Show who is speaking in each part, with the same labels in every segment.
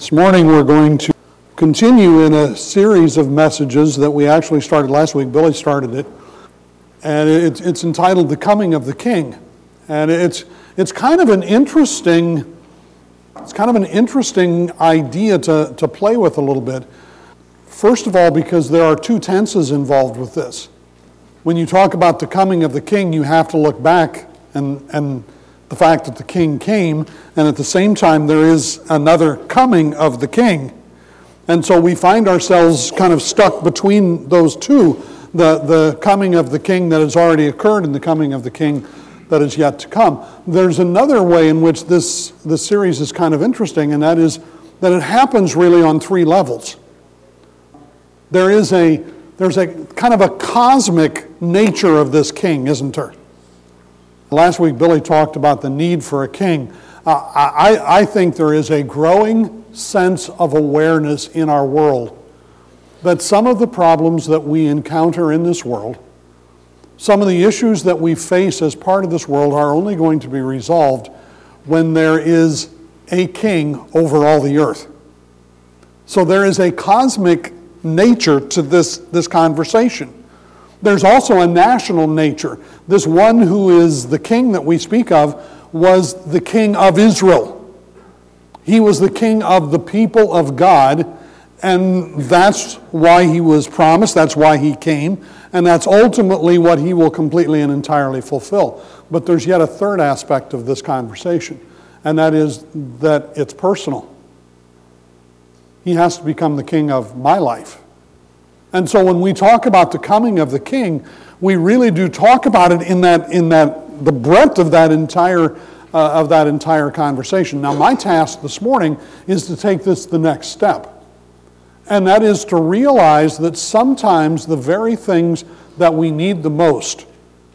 Speaker 1: This morning we're going to continue in a series of messages that we actually started last week. Billy started it. And it's entitled The Coming of the King. And it's kind of an interesting idea to play with a little bit. First of all, because there are two tenses involved with this. When you talk about the coming of the king, you have to look back and the fact that the king came, and at the same time there is another coming of the king. And so we find ourselves kind of stuck between those two, the coming of the king that has already occurred and the coming of the king that is yet to come. There's another way in which this series is kind of interesting, and that is that it happens really on three levels. There's a kind of a cosmic nature of this king, isn't there? Last week, Billy talked about the need for a king. I think there is a growing sense of awareness in our world that some of the problems that we encounter in this world, some of the issues that we face as part of this world are only going to be resolved when there is a king over all the earth. So there is a cosmic nature to this conversation. There's also a national nature. This one who is the king that we speak of was the king of Israel. He was the king of the people of God, and that's why he was promised, that's why he came, and that's ultimately what he will completely and entirely fulfill. But there's yet a third aspect of this conversation, and that is that it's personal. He has to become the king of my life. And so when we talk about the coming of the king, we really do talk about it in the breadth of that entire conversation. Now, my task this morning is to take this the next step, and that is to realize that sometimes the very things that we need the most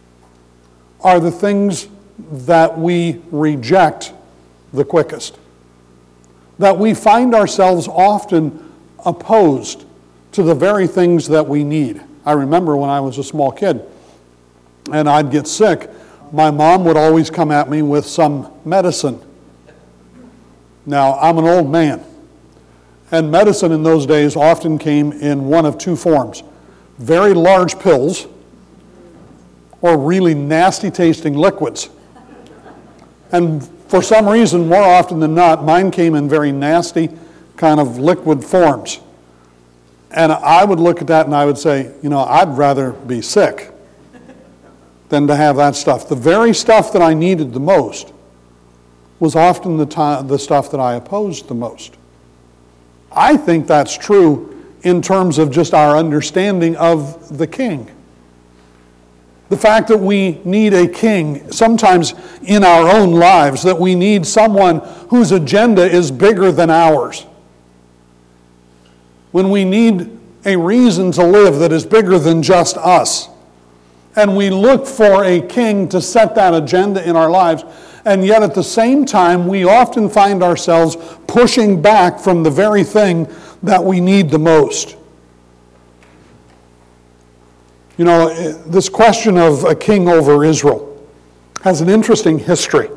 Speaker 1: are the things that we reject the quickest. That we find ourselves often opposed to the very things that we need. I remember when I was a small kid and I'd get sick, my mom would always come at me with some medicine. Now, I'm an old man, and medicine in those days often came in one of two forms: very large pills or really nasty tasting liquids. And for some reason, more often than not, mine came in very nasty kind of liquid forms. And I would look at that and I would say, I'd rather be sick than to have that stuff. The very stuff that I needed the most was often the stuff that I opposed the most. I think that's true in terms of just our understanding of the king. The fact that we need a king sometimes in our own lives, that we need someone whose agenda is bigger than ours. When we need a reason to live that is bigger than just us. And we look for a king to set that agenda in our lives, and yet at the same time we often find ourselves pushing back from the very thing that we need the most. This question of a king over Israel has an interesting history.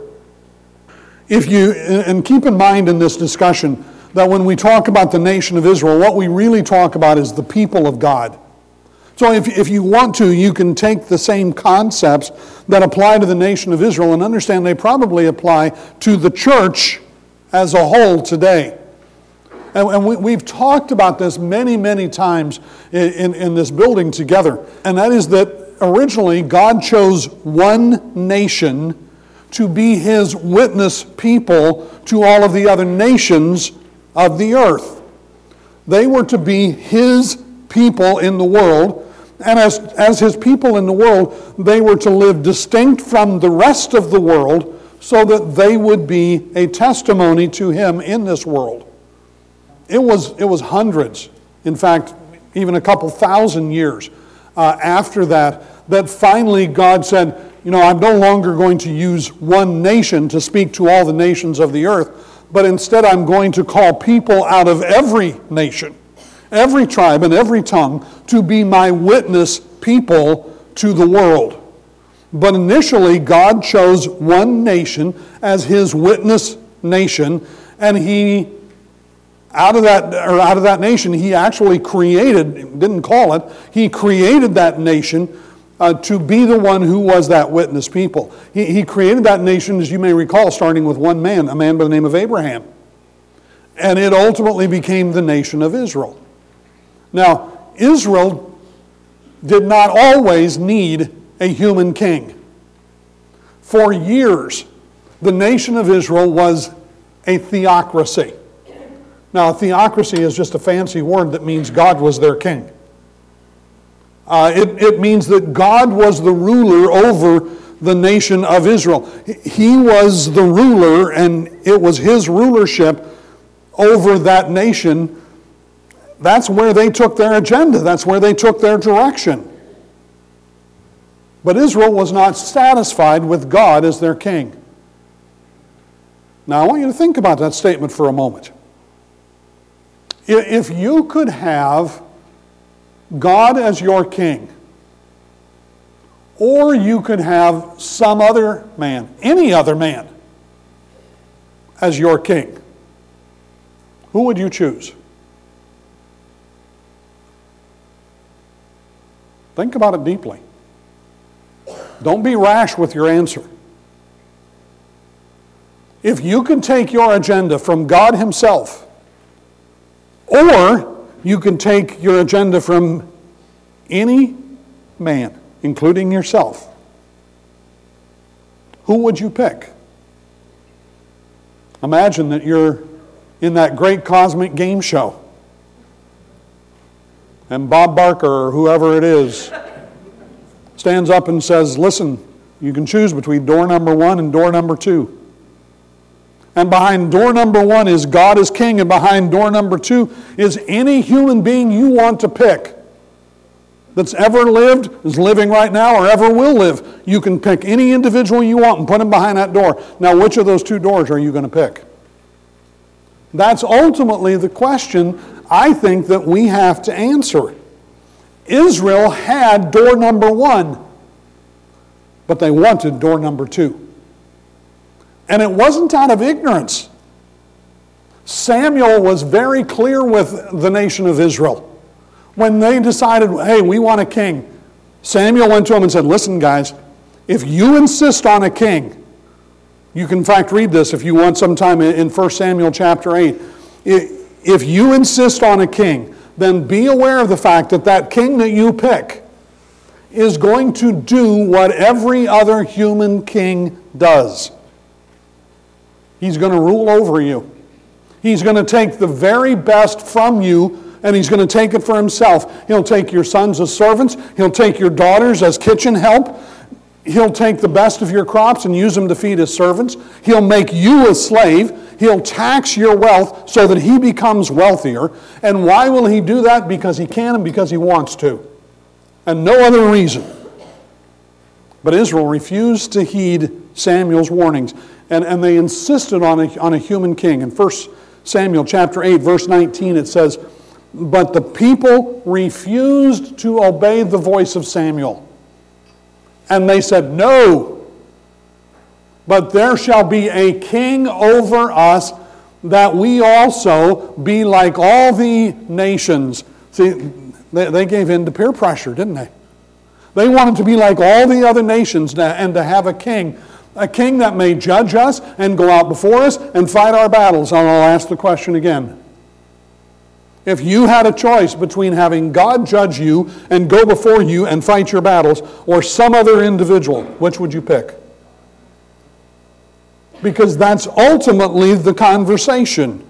Speaker 1: And keep in mind in this discussion that when we talk about the nation of Israel, what we really talk about is the people of God. So if you want to, you can take the same concepts that apply to the nation of Israel and understand they probably apply to the church as a whole today. And we've talked about this many, many times in this building together. And that is that originally God chose one nation to be his witness people to all of the other nations of the earth. They were to be his people in the world, and as his people in the world, they were to live distinct from the rest of the world so that they would be a testimony to him in this world. It was hundreds, in fact, even a couple thousand years after that finally God said, I'm no longer going to use one nation to speak to all the nations of the earth, but instead I'm going to call people out of every nation, every tribe and every tongue to be my witness people to the world. But initially God chose one nation as his witness nation, and he out of that nation, he actually created, didn't call it, he created that nation to be the one who was that witness people. He created that nation, as you may recall, starting with one man, a man by the name of Abraham. And it ultimately became the nation of Israel. Now, Israel did not always need a human king. For years, the nation of Israel was a theocracy. Now, a theocracy is just a fancy word that means God was their king. It means that God was the ruler over the nation of Israel. He was the ruler, and it was his rulership over that nation. That's where they took their agenda. That's where they took their direction. But Israel was not satisfied with God as their king. Now, I want you to think about that statement for a moment. If you could have God as your king, or you could have some other man, any other man, as your king, who would you choose? Think about it deeply. Don't be rash with your answer. If you can take your agenda from God himself, or you can take your agenda from any man, including yourself, who would you pick? Imagine that you're in that great cosmic game show, and Bob Barker, or whoever it is, stands up and says, listen, you can choose between door number 1 and door number 2. And behind door number 1 is God as king, and behind door number 2 is any human being you want to pick that's ever lived, is living right now, or ever will live. You can pick any individual you want and put him behind that door. Now, which of those 2 doors are you going to pick? That's ultimately the question I think that we have to answer. Israel had door number 1, but they wanted door number 2. And it wasn't out of ignorance. Samuel was very clear with the nation of Israel. When they decided, hey, we want a king, Samuel went to them and said, listen, guys, if you insist on a king, you can in fact read this if you want sometime in 1 Samuel chapter 8. If you insist on a king, then be aware of the fact that that king that you pick is going to do what every other human king does. He's going to rule over you. He's going to take the very best from you, and he's going to take it for himself. He'll take your sons as servants. He'll take your daughters as kitchen help. He'll take the best of your crops and use them to feed his servants. He'll make you a slave. He'll tax your wealth so that he becomes wealthier. And why will he do that? Because he can and because he wants to. And no other reason. But Israel refused to heed Samuel's warnings. And they insisted on a human king. In 1 Samuel chapter 8, verse 19, it says, but the people refused to obey the voice of Samuel. And they said, no, but there shall be a king over us, that we also be like all the nations. See, they gave in to peer pressure, didn't they? They wanted to be like all the other nations and to have a king that may judge us and go out before us and fight our battles. And I'll ask the question again. If you had a choice between having God judge you and go before you and fight your battles, or some other individual, which would you pick? Because that's ultimately the conversation.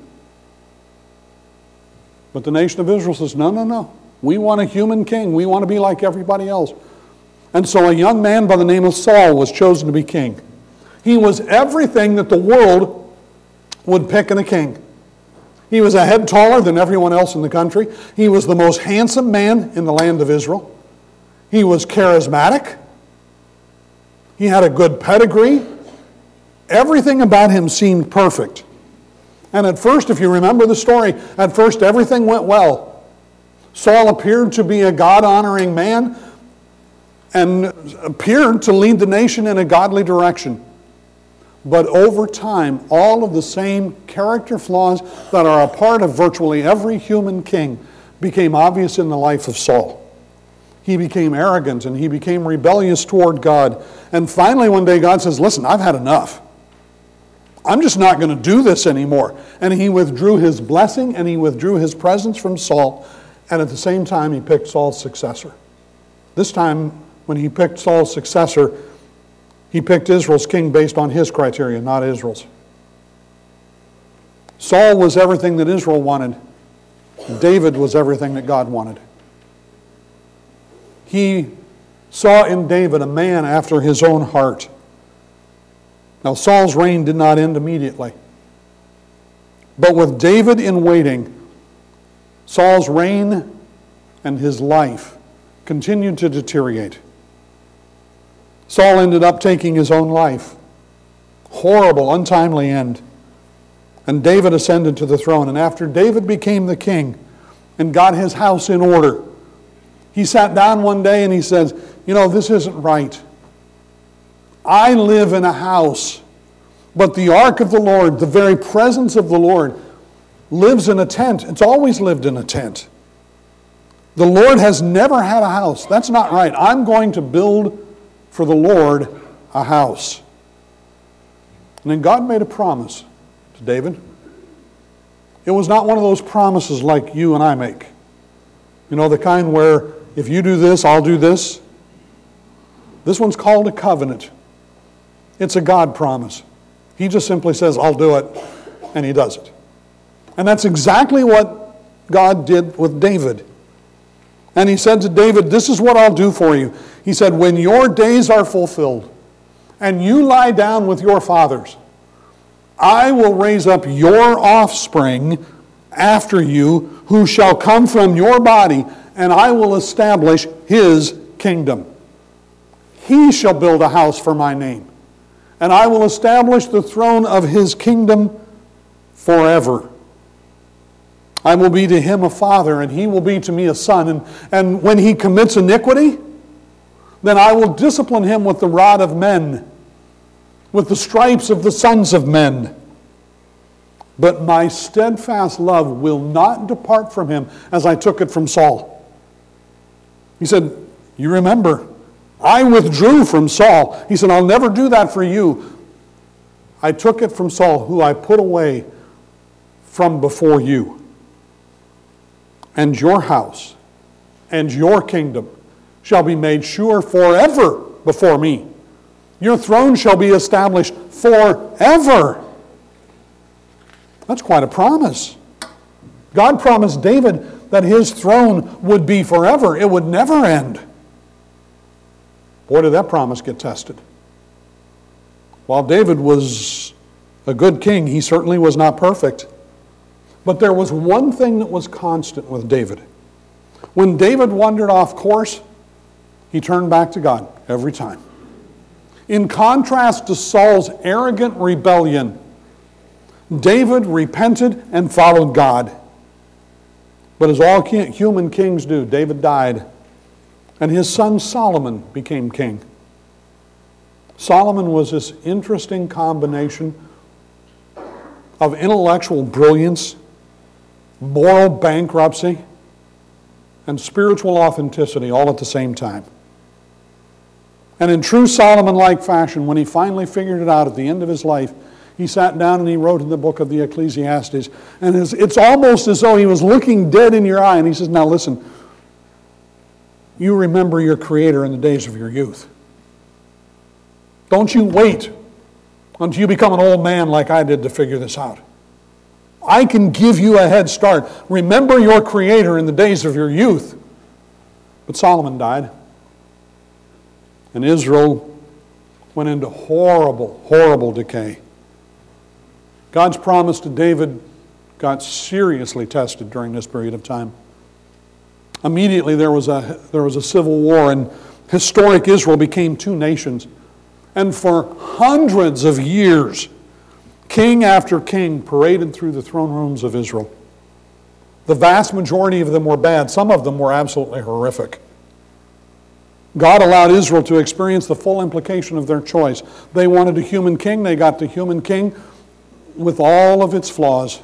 Speaker 1: But the nation of Israel says, no, no, no. We want a human king. We want to be like everybody else. And so a young man by the name of Saul was chosen to be king. He was everything that the world would pick in a king. He was a head taller than everyone else in the country. He was the most handsome man in the land of Israel. He was charismatic. He had a good pedigree. Everything about him seemed perfect. And at first, if you remember the story, at first everything went well. Saul appeared to be a God-honoring man and appeared to lead the nation in a godly direction. But over time, all of the same character flaws that are a part of virtually every human king became obvious in the life of Saul. He became arrogant and he became rebellious toward God. And finally one day God says, listen, I've had enough. I'm just not going to do this anymore. And he withdrew his blessing and he withdrew his presence from Saul. And at the same time he picked Saul's successor. This time when he picked Saul's successor, he picked Israel's king based on his criteria, not Israel's. Saul was everything that Israel wanted. David was everything that God wanted. He saw in David a man after his own heart. Now, Saul's reign did not end immediately. But with David in waiting, Saul's reign and his life continued to deteriorate. Saul ended up taking his own life. Horrible, untimely end. And David ascended to the throne. And after David became the king and got his house in order, he sat down one day and he says, you know, this isn't right. I live in a house, but the ark of the Lord, the very presence of the Lord, lives in a tent. It's always lived in a tent. The Lord has never had a house. That's not right. I'm going to build for the Lord a house. And then God made a promise to David. It was not one of those promises like you and I make. You know, the kind where if you do this, I'll do this. This one's called a covenant. It's a God promise. He just simply says, I'll do it, and he does it. And that's exactly what God did with David. And he said to David, this is what I'll do for you. He said, when your days are fulfilled and you lie down with your fathers, I will raise up your offspring after you who shall come from your body, and I will establish his kingdom. He shall build a house for my name, and I will establish the throne of his kingdom forever. I will be to him a father, and he will be to me a son. And when he commits iniquity, then I will discipline him with the rod of men, with the stripes of the sons of men. But my steadfast love will not depart from him as I took it from Saul. He said, you remember, I withdrew from Saul. He said, I'll never do that for you. I took it from Saul, who I put away from before you. And your house and your kingdom shall be made sure forever before me. Your throne shall be established forever. That's quite a promise. God promised David that his throne would be forever. It would never end. Boy, did that promise get tested. While David was a good king, he certainly was not perfect. But there was one thing that was constant with David. When David wandered off course, he turned back to God every time. In contrast to Saul's arrogant rebellion, David repented and followed God. But as all human kings do, David died, and his son Solomon became king. Solomon was this interesting combination of intellectual brilliance, moral bankruptcy, and spiritual authenticity all at the same time. And in true Solomon-like fashion, when he finally figured it out at the end of his life, he sat down and he wrote in the book of the Ecclesiastes. And it's almost as though he was looking dead in your eye. And he says, now listen, you remember your Creator in the days of your youth. Don't you wait until you become an old man like I did to figure this out. I can give you a head start. Remember your Creator in the days of your youth. But Solomon died. And Israel went into horrible, horrible decay. God's promise to David got seriously tested during this period of time. Immediately there was a civil war, and historic Israel became two nations. And for hundreds of years, king after king paraded through the throne rooms of Israel. The vast majority of them were bad. Some of them were absolutely horrific. God allowed Israel to experience the full implication of their choice. They wanted a human king. They got the human king with all of its flaws.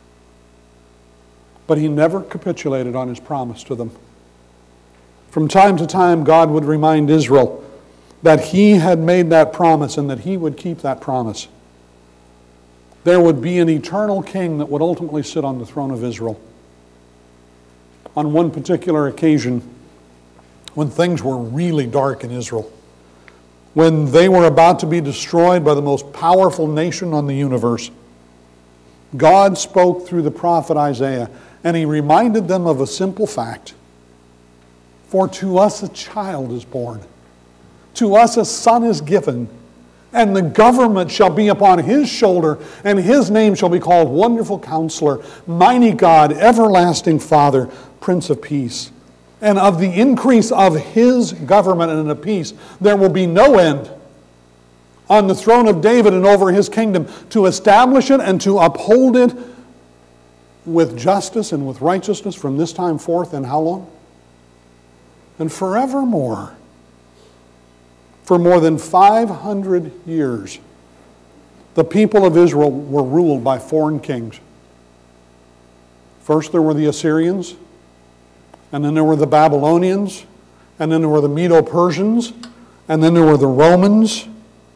Speaker 1: But he never capitulated on his promise to them. From time to time, God would remind Israel that he had made that promise and that he would keep that promise. There would be an eternal king that would ultimately sit on the throne of Israel. On one particular occasion, when things were really dark in Israel, when they were about to be destroyed by the most powerful nation on the universe, God spoke through the prophet Isaiah, and he reminded them of a simple fact. For to us a child is born, to us a son is given, and the government shall be upon his shoulder, and his name shall be called Wonderful Counselor, Mighty God, Everlasting Father, Prince of Peace. And of the increase of his government and of peace, there will be no end on the throne of David and over his kingdom, to establish it and to uphold it with justice and with righteousness from this time forth, and how long? And forevermore. For more than 500 years, the people of Israel were ruled by foreign kings. First there were the Assyrians, and then there were the Babylonians, and then there were the Medo-Persians, and then there were the Romans.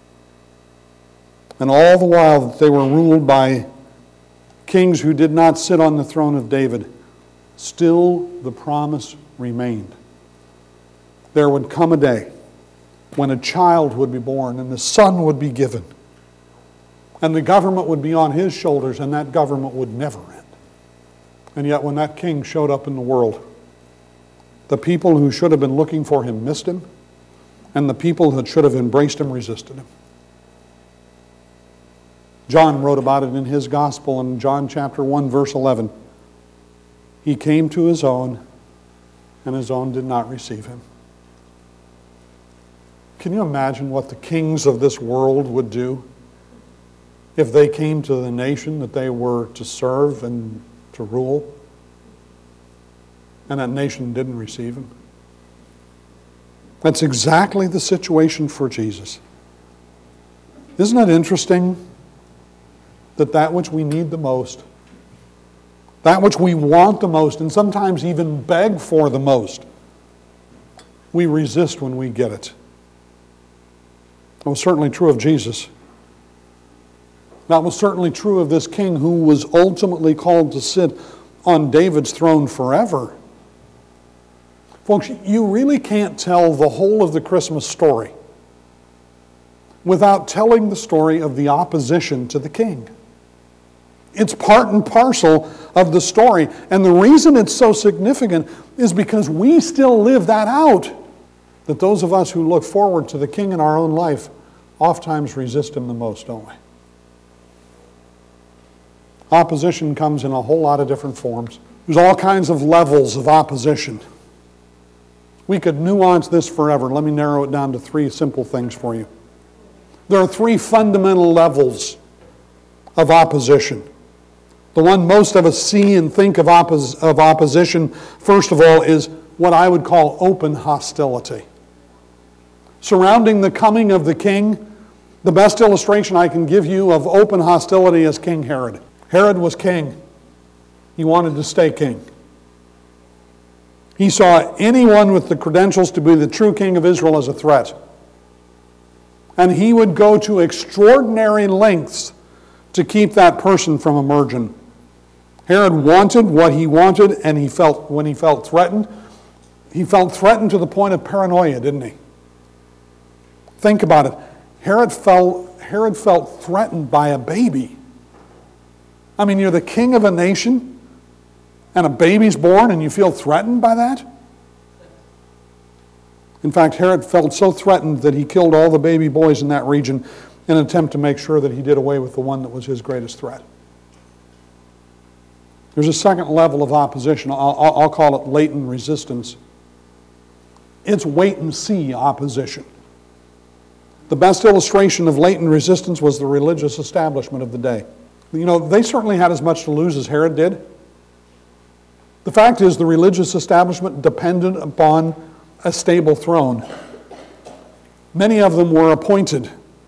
Speaker 1: And all the while that they were ruled by kings who did not sit on the throne of David, still the promise remained. There would come a day when a child would be born and the son would be given. And the government would be on his shoulders, and that government would never end. And yet when that king showed up in the world, the people who should have been looking for him missed him, and the people that should have embraced him resisted him. John wrote about it in his gospel in John chapter 1, verse 11. He came to his own, and his own did not receive him. Can you imagine what the kings of this world would do if they came to the nation that they were to serve and to rule, and that nation didn't receive him? That's exactly the situation for Jesus. Isn't it interesting that that which we need the most, that which we want the most, and sometimes even beg for the most, we resist when we get it? That was certainly true of Jesus. That was certainly true of this king who was ultimately called to sit on David's throne forever. Folks, you really can't tell the whole of the Christmas story without telling the story of the opposition to the king. It's part and parcel of the story. And the reason it's so significant is because we still live that out. That those of us who look forward to the king in our own life oftentimes resist him the most, don't we? Opposition comes in a whole lot of different forms. There's all kinds of levels of opposition. We could nuance this forever. Let me narrow it down to three simple things for you. There are three fundamental levels of opposition. The one most of us see and think of opposition, first of all, is what I would call open hostility. Surrounding the coming of the king, the best illustration I can give you of open hostility is King Herod. Herod was king. He wanted to stay king. He saw anyone with the credentials to be the true king of Israel as a threat. And he would go to extraordinary lengths to keep that person from emerging. Herod wanted what he wanted, and when he felt threatened to the point of paranoia, didn't he? Think about it. Herod felt threatened by a baby. I mean, you're the king of a nation, and a baby's born, and you feel threatened by that? In fact, Herod felt so threatened that he killed all the baby boys in that region in an attempt to make sure that he did away with the one that was his greatest threat. There's a second level of opposition. I'll call it latent resistance. It's wait-and-see opposition. The best illustration of latent resistance was the religious establishment of the day. You know, they certainly had as much to lose as Herod did. The fact is, the religious establishment depended upon a stable throne. Many of them were appointed.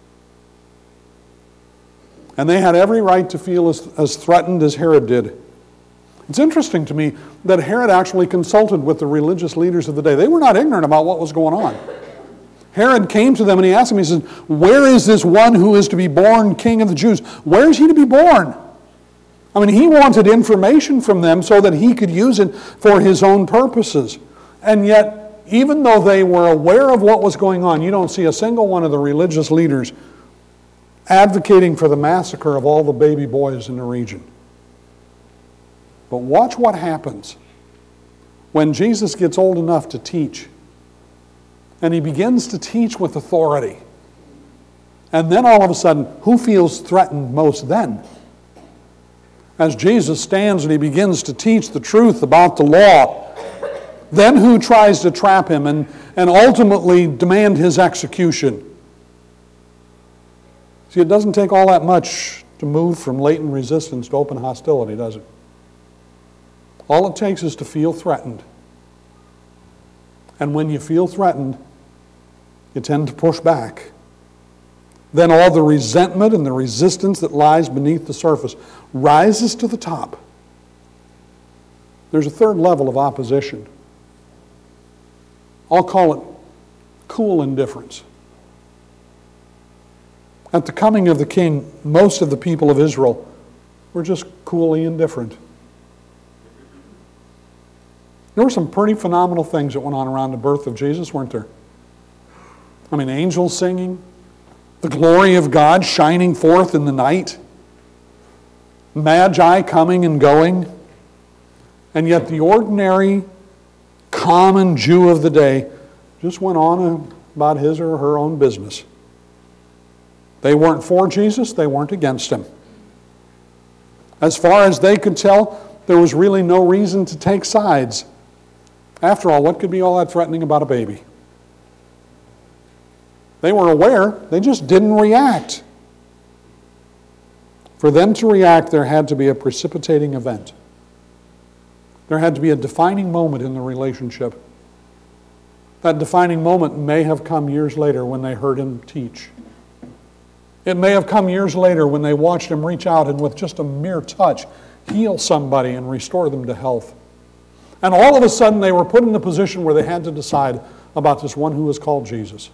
Speaker 1: And they had every right to feel as threatened as Herod did. It's interesting to me that Herod actually consulted with the religious leaders of the day. They were not ignorant about what was going on. Herod came to them and he asked them, he said, "Where is this one who is to be born king of the Jews? Where is he to be born?" I mean, he wanted information from them so that he could use it for his own purposes. And yet, even though they were aware of what was going on, you don't see a single one of the religious leaders advocating for the massacre of all the baby boys in the region. But watch what happens when Jesus gets old enough to teach. And he begins to teach with authority. And then all of a sudden, who feels threatened most then? As Jesus stands and he begins to teach the truth about the law, then who tries to trap him and ultimately demand his execution? See, it doesn't take all that much to move from latent resistance to open hostility, does it? All it takes is to feel threatened. And when you feel threatened, you tend to push back. Then all the resentment and the resistance that lies beneath the surface rises to the top. There's a third level of opposition. I'll call it cool indifference. At the coming of the king, most of the people of Israel were just coolly indifferent. There were some pretty phenomenal things that went on around the birth of Jesus, weren't there? I mean, angels singing, the glory of God shining forth in the night, magi coming and going, and yet the ordinary, common Jew of the day just went on about his or her own business. They weren't for Jesus, they weren't against him. As far as they could tell, there was really no reason to take sides. After all, what could be all that threatening about a baby? They were aware, they just didn't react. For them to react, there had to be a precipitating event. There had to be a defining moment in the relationship. That defining moment may have come years later when they heard him teach. It may have come years later when they watched him reach out and with just a mere touch heal somebody and restore them to health. And all of a sudden they were put in a position where they had to decide about this one who was called Jesus.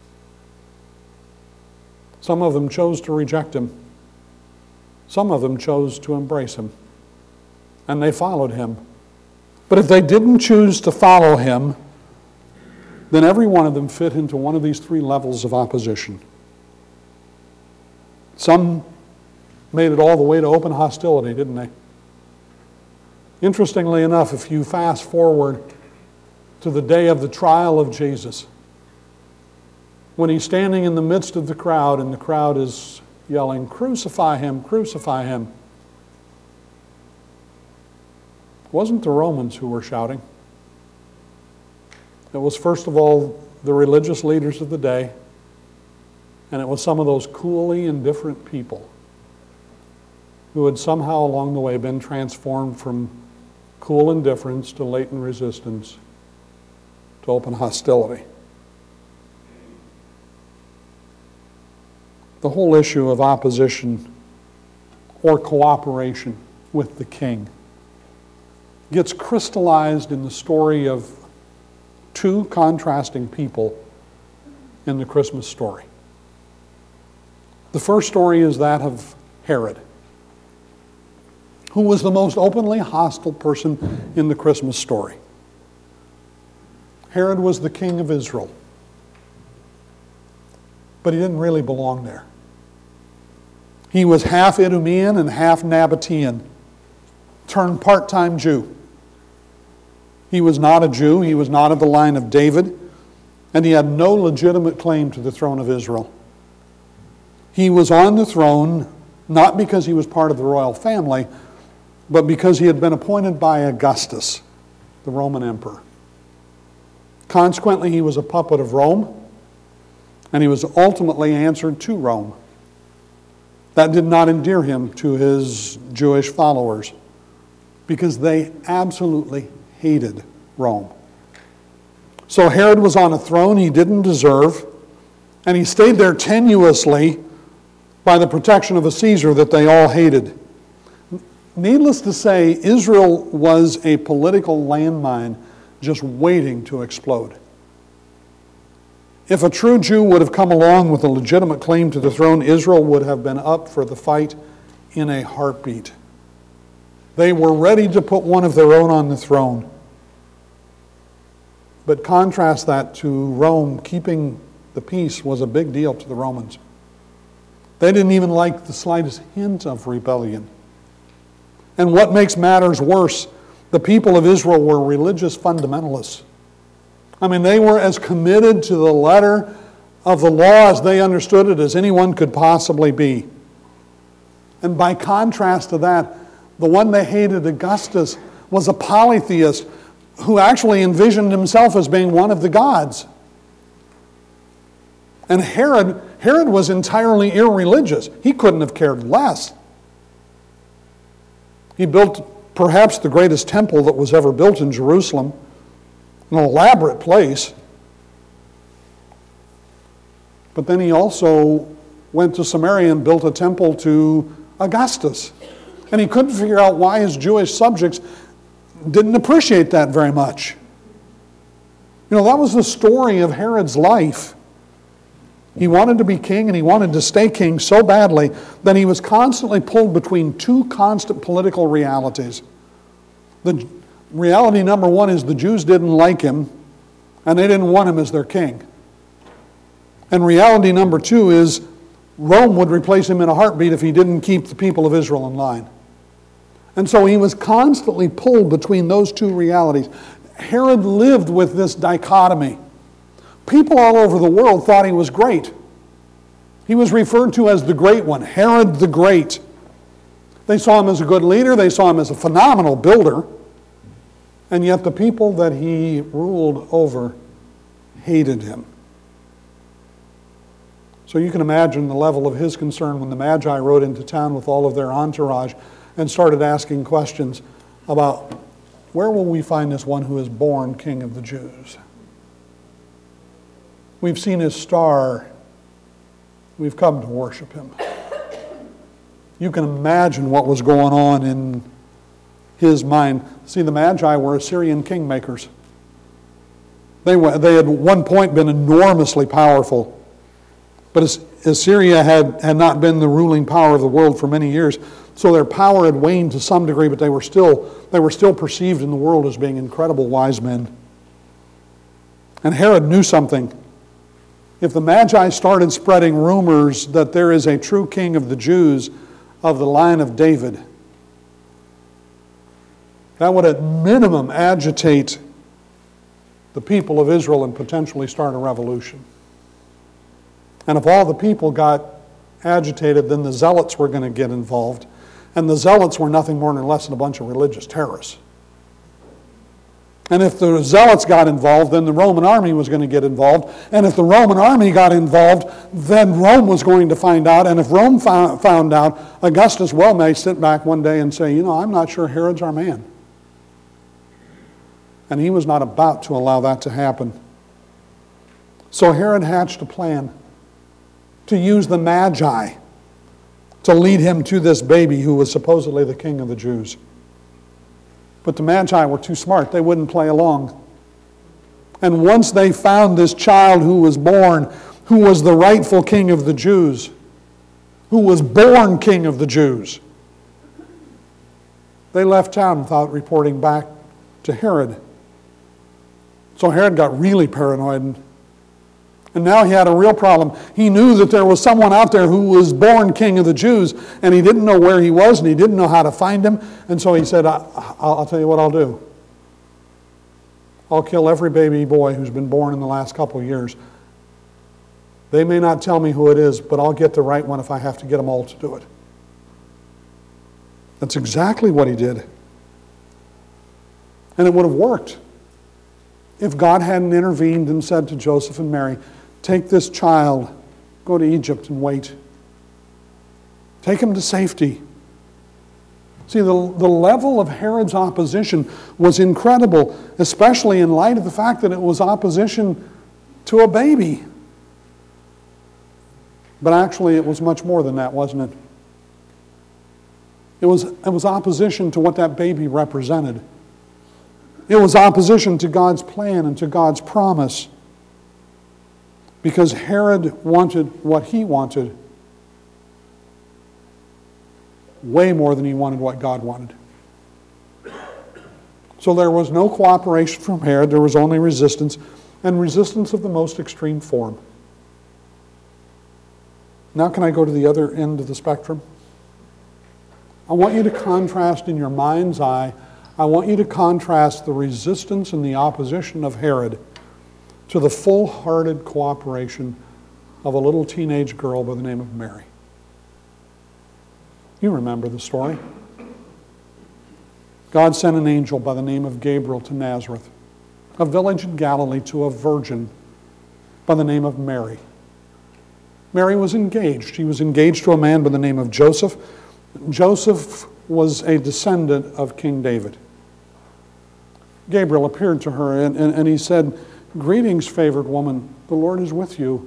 Speaker 1: Some of them chose to reject him. Some of them chose to embrace him. And they followed him. But if they didn't choose to follow him, then every one of them fit into one of these three levels of opposition. Some made it all the way to open hostility, didn't they? Interestingly enough, if you fast forward to the day of the trial of Jesus, when he's standing in the midst of the crowd and the crowd is yelling, "Crucify him, crucify him." It wasn't the Romans who were shouting. It was first of all the religious leaders of the day, and it was some of those coolly indifferent people who had somehow along the way been transformed from cool indifference to latent resistance to open hostility. The whole issue of opposition or cooperation with the king gets crystallized in the story of two contrasting people in the Christmas story. The first story is that of Herod, who was the most openly hostile person in the Christmas story. Herod was the king of Israel, but he didn't really belong there. He was half Idumean and half Nabatean, turned part-time Jew. He was not a Jew, he was not of the line of David, and he had no legitimate claim to the throne of Israel. He was on the throne not because he was part of the royal family, but because he had been appointed by Augustus, the Roman emperor. Consequently, he was a puppet of Rome, and he was ultimately answered to Rome. That did not endear him to his Jewish followers because they absolutely hated Rome. So Herod was on a throne he didn't deserve, and he stayed there tenuously by the protection of a Caesar that they all hated. Needless to say, Israel was a political landmine just waiting to explode. If a true Jew would have come along with a legitimate claim to the throne, Israel would have been up for the fight in a heartbeat. They were ready to put one of their own on the throne. But contrast that to Rome. Keeping the peace was a big deal to the Romans. They didn't even like the slightest hint of rebellion. And what makes matters worse, the people of Israel were religious fundamentalists. I mean, they were as committed to the letter of the law as they understood it as anyone could possibly be. And by contrast to that, the one they hated, Augustus, was a polytheist who actually envisioned himself as being one of the gods. And Herod was entirely irreligious. He couldn't have cared less. He built perhaps the greatest temple that was ever built in Jerusalem, an elaborate place. But then he also went to Samaria and built a temple to Augustus. And he couldn't figure out why his Jewish subjects didn't appreciate that very much. You know, that was the story of Herod's life. He wanted to be king and he wanted to stay king so badly that he was constantly pulled between two constant political realities. The reality number one is the Jews didn't like him and they didn't want him as their king. And reality number two is Rome would replace him in a heartbeat if he didn't keep the people of Israel in line. And so he was constantly pulled between those two realities. Herod lived with this dichotomy. People all over the world thought he was great. He was referred to as the Great One, Herod the Great. They saw him as a good leader. They saw him as a phenomenal builder. And yet the people that he ruled over hated him. So you can imagine the level of his concern when the Magi rode into town with all of their entourage and started asking questions about where will we find this one who is born King of the Jews? We've seen his star. We've come to worship him. You can imagine what was going on in his mind. See, the Magi were Assyrian kingmakers. They had at one point been enormously powerful. But Assyria had not been the ruling power of the world for many years. So their power had waned to some degree, but they were still perceived in the world as being incredible wise men. And Herod knew something. If the Magi started spreading rumors that there is a true king of the Jews of the line of David, that would at minimum agitate the people of Israel and potentially start a revolution. And if all the people got agitated, then the zealots were going to get involved. And the zealots were nothing more nor less than a bunch of religious terrorists. And if the zealots got involved, then the Roman army was going to get involved. And if the Roman army got involved, then Rome was going to find out. And if Rome found out, Augustus well may sit back one day and say, I'm not sure Herod's our man. And he was not about to allow that to happen. So Herod hatched a plan to use the Magi to lead him to this baby who was supposedly the king of the Jews. But the Magi were too smart. They wouldn't play along. And once they found this child who was born, who was the rightful king of the Jews, who was born king of the Jews, they left town without reporting back to Herod. So Herod got really paranoid. And now he had a real problem. He knew that there was someone out there who was born king of the Jews, and he didn't know where he was, and he didn't know how to find him. And so he said, I'll tell you what I'll do. I'll kill every baby boy who's been born in the last couple of years. They may not tell me who it is, but I'll get the right one if I have to get them all to do it. That's exactly what he did. And it would have worked if God hadn't intervened and said to Joseph and Mary, take this child, go to Egypt and wait. Take him to safety. See, the level of Herod's opposition was incredible, especially in light of the fact that it was opposition to a baby. But actually, it was much more than that, wasn't it? It was opposition to what that baby represented. It was opposition to God's plan and to God's promise. Because Herod wanted what he wanted way more than he wanted what God wanted. So there was no cooperation from Herod, there was only resistance, and resistance of the most extreme form. Now can I go to the other end of the spectrum? I want you to contrast in your mind's eye, I want you to contrast the resistance and the opposition of Herod to the full-hearted cooperation of a little teenage girl by the name of Mary. You remember the story. God sent an angel by the name of Gabriel to Nazareth, a village in Galilee, to a virgin by the name of Mary. Mary was engaged. She was engaged to a man by the name of Joseph. Joseph was a descendant of King David. Gabriel appeared to her and he said, "Greetings, favored woman, the Lord is with you."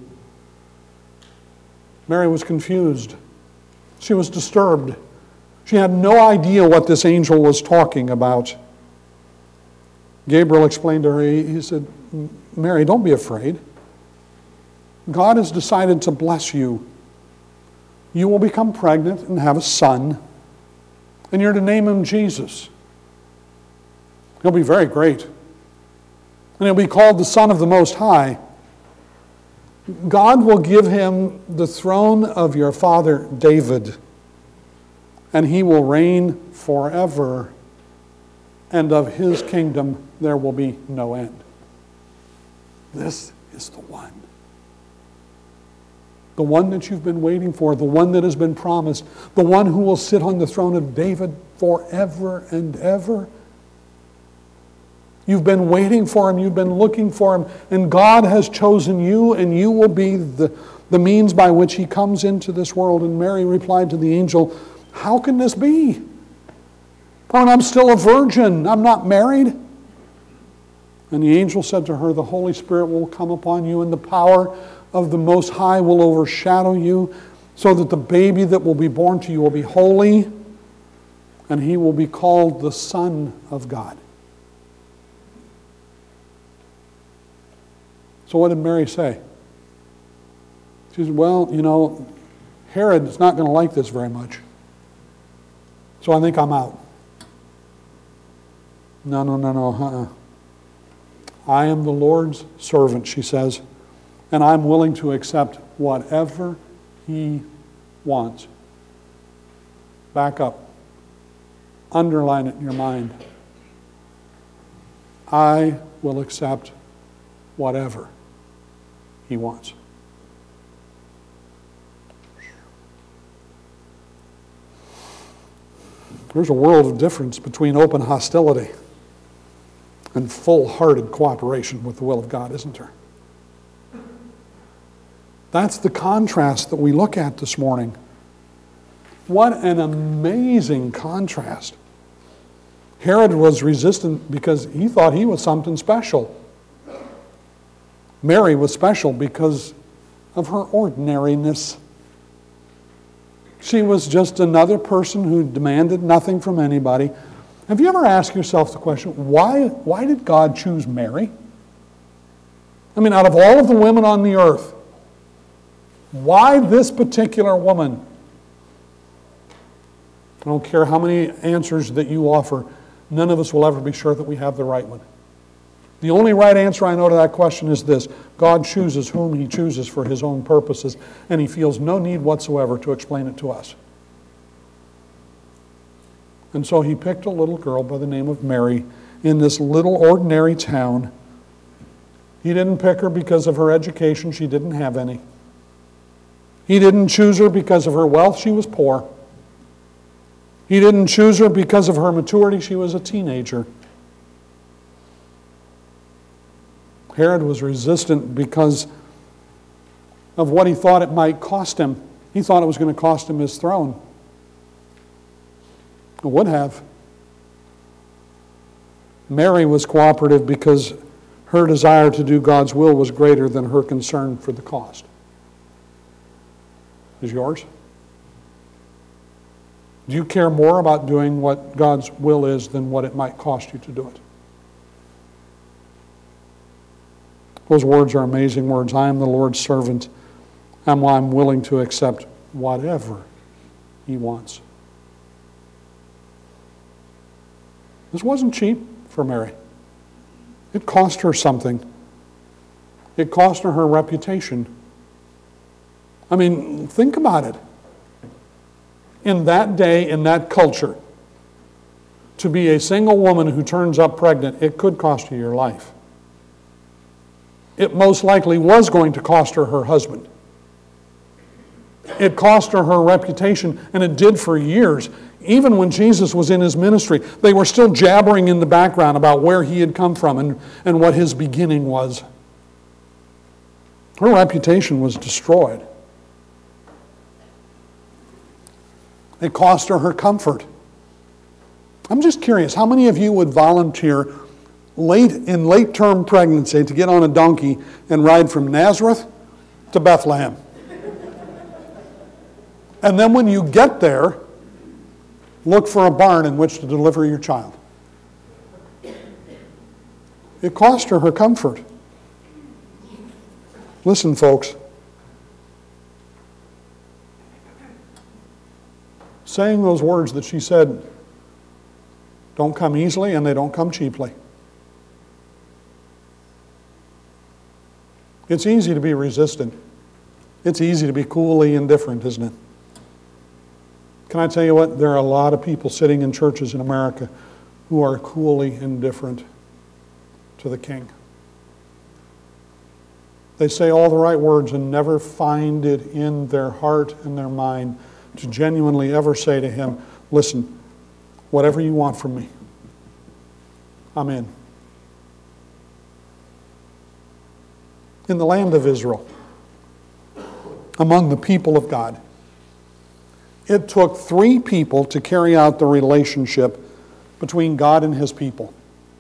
Speaker 1: Mary was confused. She was disturbed. She had no idea what this angel was talking about. Gabriel explained to her, he said, "Mary, don't be afraid. God has decided to bless you. You will become pregnant and have a son, and you're to name him Jesus. He'll be very great, and he'll be called the Son of the Most High. God will give him the throne of your father David, and he will reign forever, and of his kingdom there will be no end." This is the one. The one that you've been waiting for, the one that has been promised, the one who will sit on the throne of David forever and ever. You've been waiting for him, you've been looking for him, and God has chosen you, and you will be the means by which he comes into this world. And Mary replied to the angel, "How can this be? For I'm still a virgin, I'm not married." And the angel said to her, "The Holy Spirit will come upon you, and the power of the Most High will overshadow you, so that the baby that will be born to you will be holy, and he will be called the Son of God." So what did Mary say? She said, "Well, Herod is not going to like this very much, so I think I'm out." No. "I am the Lord's servant," she says, "and I'm willing to accept whatever he wants." Back up. Underline it in your mind. I will accept whatever he wants. There's a world of difference between open hostility and full-hearted cooperation with the will of God, isn't there? That's the contrast that we look at this morning. What an amazing contrast. Herod was resistant because he thought he was something special. Mary was special because of her ordinariness. She was just another person who demanded nothing from anybody. Have you ever asked yourself the question, why did God choose Mary? I mean, out of all of the women on the earth, why this particular woman? I don't care how many answers that you offer, none of us will ever be sure that we have the right one. The only right answer I know to that question is this: God chooses whom he chooses for his own purposes, and he feels no need whatsoever to explain it to us. And so he picked a little girl by the name of Mary in this little ordinary town. He didn't pick her because of her education. She didn't have any. He didn't choose her because of her wealth. She was poor. He didn't choose her because of her maturity. She was a teenager. Herod was resistant because of what he thought it might cost him. He thought it was going to cost him his throne. It would have. Mary was cooperative because her desire to do God's will was greater than her concern for the cost. Is yours? Do you care more about doing what God's will is than what it might cost you to do it? Those words are amazing words. I am the Lord's servant, and I'm willing to accept whatever He wants. This wasn't cheap for Mary. It cost her something. It cost her her reputation. I mean, think about it. In that day, in that culture, to be a single woman who turns up pregnant, it could cost you your life. It most likely was going to cost her her husband. It cost her her reputation, and it did for years. Even when Jesus was in his ministry, they were still jabbering in the background about where he had come from and what his beginning was. Her reputation was destroyed. It cost her her comfort. I'm just curious, how many of you would volunteer in late-term pregnancy to get on a donkey and ride from Nazareth to Bethlehem? And then when you get there, look for a barn in which to deliver your child. It cost her her comfort. Listen, folks. Saying those words that she said don't come easily and they don't come cheaply. It's easy to be resistant. It's easy to be coolly indifferent, isn't it? Can I tell you what? There are a lot of people sitting in churches in America who are coolly indifferent to the King. They say all the right words and never find it in their heart and their mind to genuinely ever say to him, listen, whatever you want from me, I'm in. In the land of Israel, among the people of God, it took 3 people to carry out the relationship between God and his people.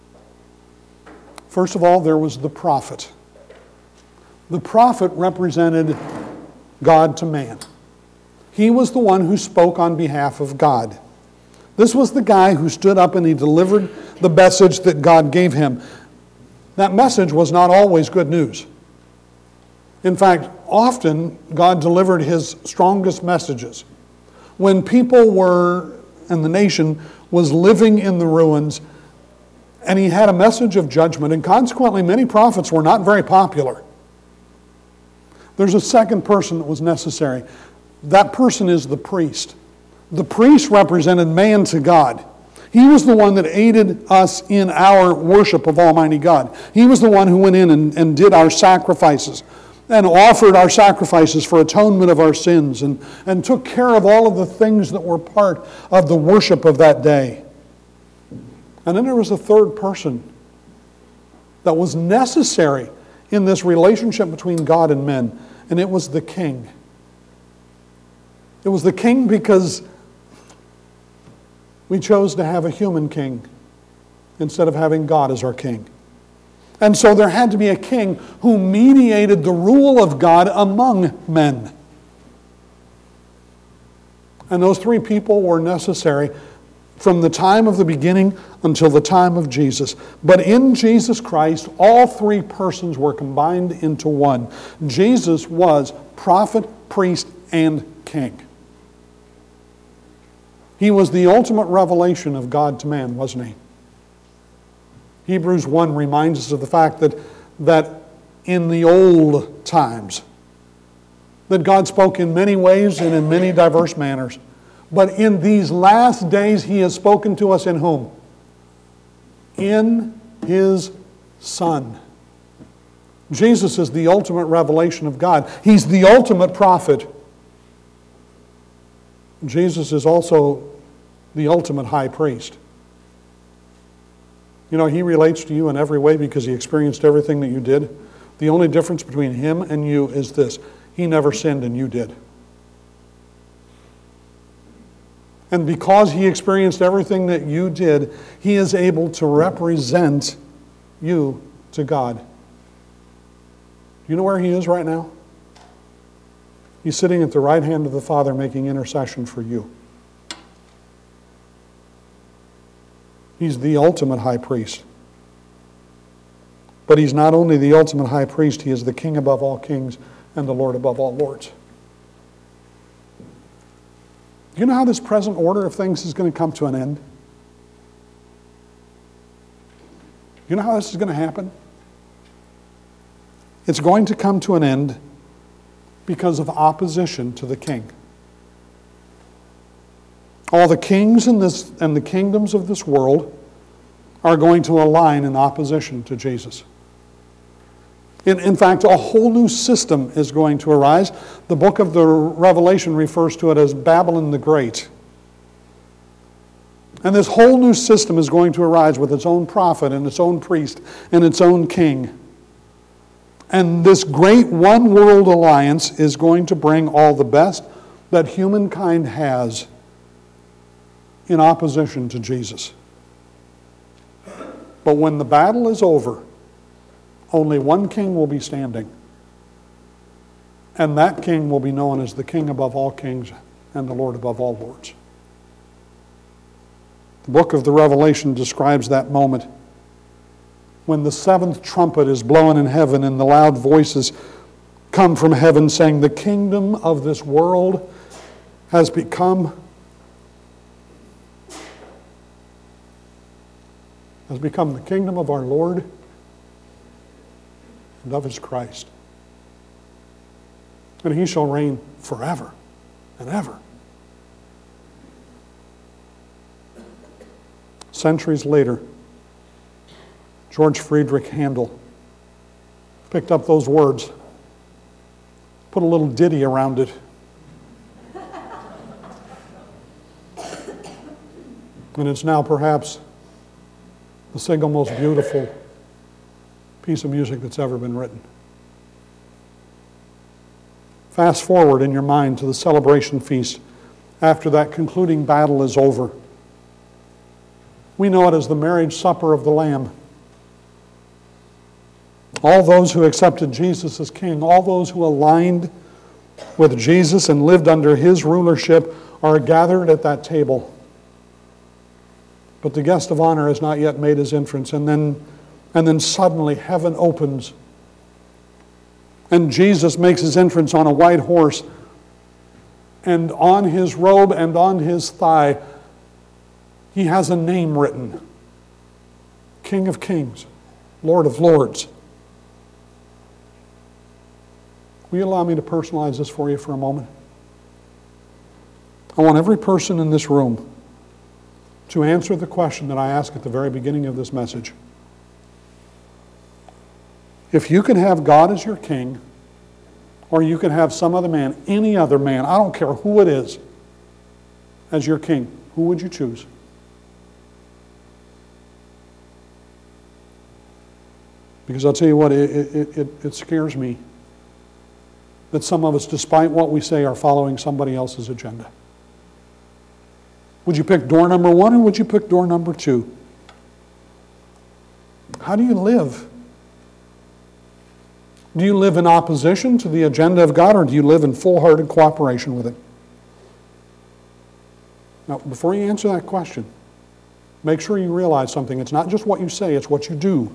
Speaker 1: First of all, there was the prophet. The prophet represented God to man. He was the one who spoke on behalf of God. This was the guy who stood up and he delivered the message that God gave him. That message was not always good news. In fact, often God delivered his strongest messages when people were, and the nation was living in the ruins, and he had a message of judgment, and consequently many prophets were not very popular. There's a second person that was necessary. That person is the priest. The priest represented man to God. He was the one that aided us in our worship of Almighty God. He was the one who went in and did our sacrifices and offered our sacrifices for atonement of our sins and took care of all of the things that were part of the worship of that day. And then there was a third person that was necessary in this relationship between God and men, and it was the king. It was the king because we chose to have a human king instead of having God as our king. And so there had to be a king who mediated the rule of God among men. And those 3 people were necessary from the time of the beginning until the time of Jesus. But in Jesus Christ, all 3 persons were combined into one. Jesus was prophet, priest, and king. He was the ultimate revelation of God to man, wasn't he? Hebrews 1 reminds us of the fact that in the old times, that God spoke in many ways and in many diverse manners. But in these last days, he has spoken to us in whom? In his Son. Jesus is the ultimate revelation of God. He's the ultimate prophet. Jesus is also the ultimate high priest. You know, he relates to you in every way because he experienced everything that you did. The only difference between him and you is this: he never sinned and you did. And because he experienced everything that you did, he is able to represent you to God. You know where he is right now? He's sitting at the right hand of the Father making intercession for you. He's the ultimate high priest. But he's not only the ultimate high priest, he is the King above all kings and the Lord above all lords. Do you know how this present order of things is going to come to an end? You know how this is going to happen? It's going to come to an end because of opposition to the king. All the kings and the kingdoms of this world are going to align in opposition to Jesus. In fact, a whole new system is going to arise. The book of the Revelation refers to it as Babylon the Great. And this whole new system is going to arise with its own prophet and its own priest and its own king. And this great one world alliance is going to bring all the best that humankind has in opposition to Jesus. But when the battle is over, only one king will be standing. And that king will be known as the King above all kings and the Lord above all lords. The book of the Revelation describes that moment when the seventh trumpet is blown in heaven and the loud voices come from heaven saying, the kingdom of this world has become the kingdom of our Lord and of his Christ. And he shall reign forever and ever. Centuries later, George Friedrich Handel picked up those words, put a little ditty around it, and it's now perhaps the single most beautiful piece of music that's ever been written. Fast forward in your mind to the celebration feast after that concluding battle is over. We know it as the marriage supper of the Lamb. All those who accepted Jesus as king, all those who aligned with Jesus and lived under his rulership are gathered at that table. But the guest of honor has not yet made his entrance. And then suddenly heaven opens. And Jesus makes his entrance on a white horse. And on his robe and on his thigh, he has a name written. King of Kings, Lord of Lords. Will you allow me to personalize this for you for a moment? I want every person in this room to answer the question that I asked at the very beginning of this message. If you can have God as your king, or you can have some other man, any other man, I don't care who it is, as your king, who would you choose? Because I'll tell you what, it scares me that some of us, despite what we say, are following somebody else's agenda. Would you pick door number 1 or would you pick door number 2? How do you live? Do you live in opposition to the agenda of God, or do you live in full-hearted cooperation with it? Now, before you answer that question, make sure you realize something. It's not just what you say, it's what you do.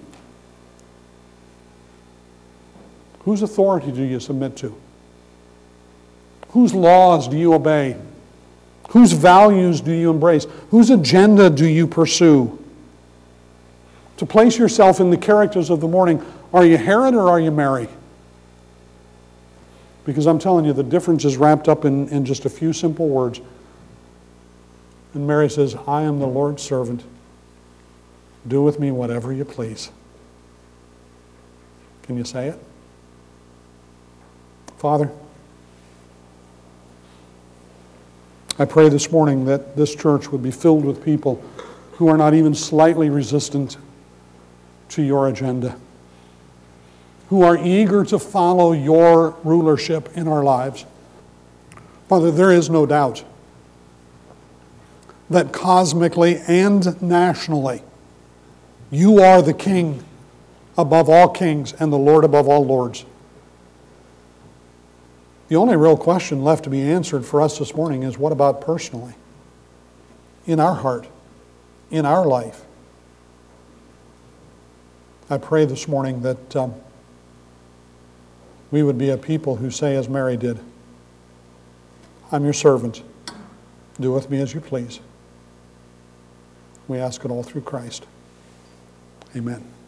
Speaker 1: Whose authority do you submit to? Whose laws do you obey? Whose values do you embrace? Whose agenda do you pursue? To place yourself in the characters of the morning, are you Herod or are you Mary? Because I'm telling you, the difference is wrapped up in just a few simple words. And Mary says, I am the Lord's servant. Do with me whatever you please. Can you say it? Father, I pray this morning that this church would be filled with people who are not even slightly resistant to your agenda, who are eager to follow your rulership in our lives. Father, there is no doubt that cosmically and nationally, you are the King above all kings and the Lord above all lords. The only real question left to be answered for us this morning is, what about personally? In our heart, in our life. I pray this morning that we would be a people who say as Mary did, I'm your servant. Do with me as you please. We ask it all through Christ. Amen.